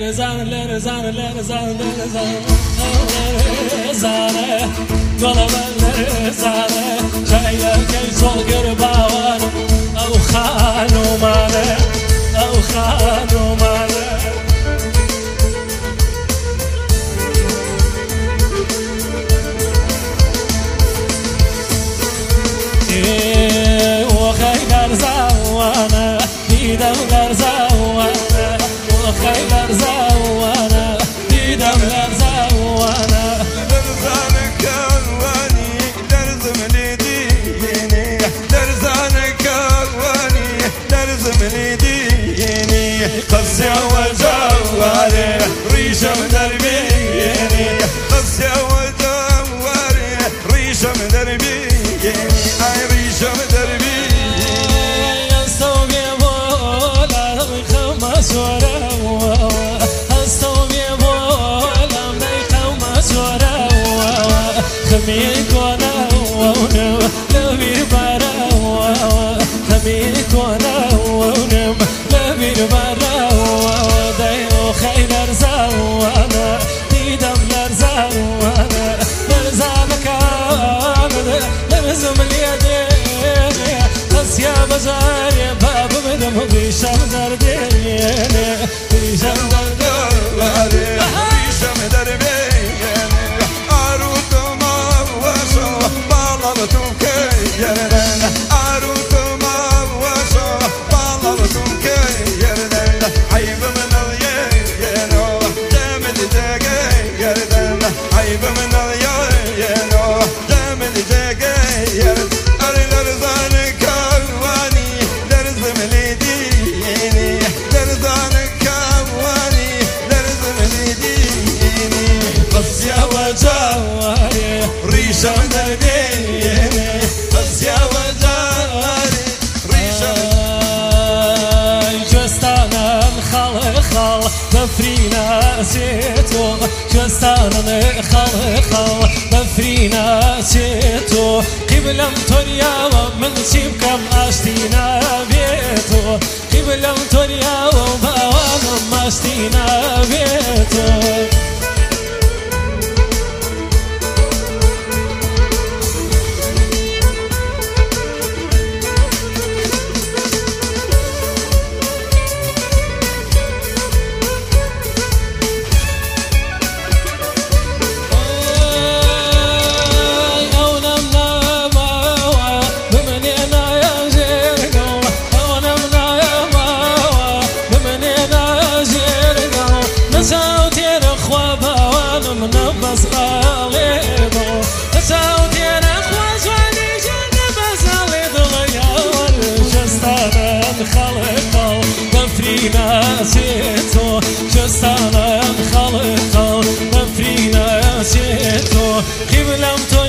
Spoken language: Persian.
قصيا وجواري ريشم دربيني قصيا وجواري ريشم دربيني اي ريشم دربيني استوي بولا خمس ورا استوي بولا خمس ورا خميك وانا لبير برا خميك وانا لبير برا يا بزاري باب بدم بيشم درديني بيشم درديني بيشم درديني عروت ما وشو بالبتم كيرن عروت ما وشو بالبتم كيرن عيب من اليينو جامد جايرن عيب من اليينو جامد جايرن ريشم درديني قصيا وجواري ريشم جستانا خال بفرينا سيتو جستانا خال بفرينا سيتو قبلم توريا ومن سيبكم اشتينا بيتو قبلم توريا ومن اشتينا بيتو نبز غاليضو ساوتي نخوز واني نبز غاليضو يا والجستانا خلقو بفرينا سيتو جستانا خلقو بفرينا سيتو قبلم تو